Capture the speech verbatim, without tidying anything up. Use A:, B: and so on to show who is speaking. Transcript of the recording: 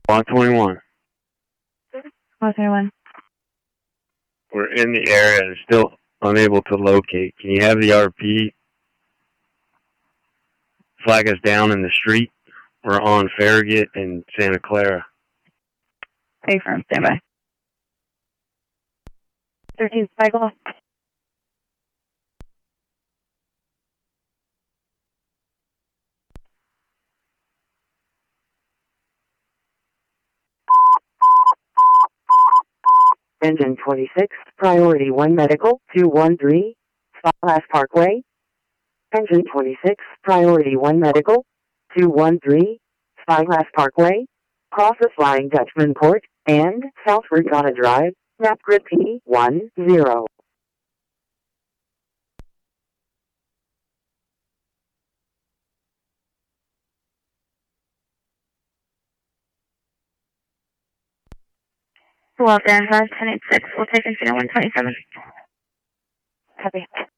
A: Block twenty-one.
B: Block twenty-one.
A: We're in the area and still unable to locate. Can you have the R P flag us down in the street? We're on Farragut and Santa Clara.
B: Hey, firm, stand by. thirteen cycle.
C: Engine twenty-six, Priority one Medical, two one three, Spyglass Parkway. Engine twenty-six, Priority one Medical, two one three, Spyglass Parkway. Cross the Flying Dutchman Port, and South Regatta Drive, Napgrid P one zero.
B: Well, then, ten eighty-six, we'll take Infinite one twenty-seven.
C: Copy.